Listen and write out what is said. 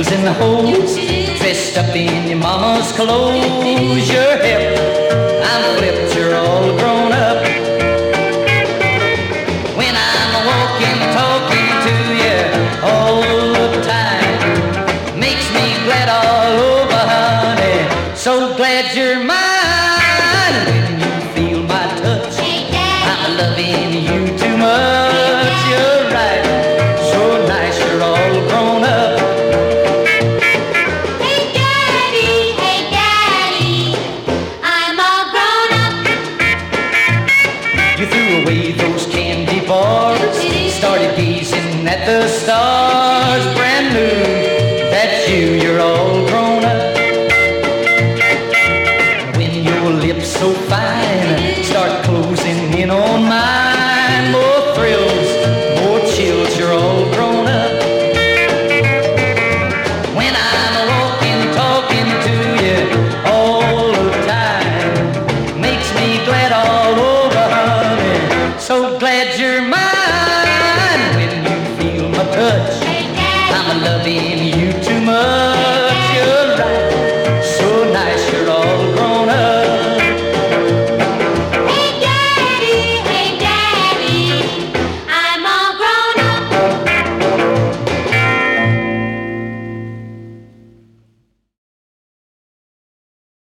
heels and the hose, dressed up in your mama's clothes. You're hip, I'm flipped, you're all grown up. When I'm walking, talking to you all the time, makes me glad all over, honey, so glad you're mine. When you feel my touch, I'm loving you too much. You're right, so nice, you're all grown up. Hey Daddy, I'm all grown up. You threw away those candy bars, started gazing at the stars. Brand new, that's you, you're all grown up. When your lips so fine start closing in on mine, more thrills, more chills, you're all grown up. When I'm walking, talking to you all the time, makes me glad all over, honey, so glad you're mine.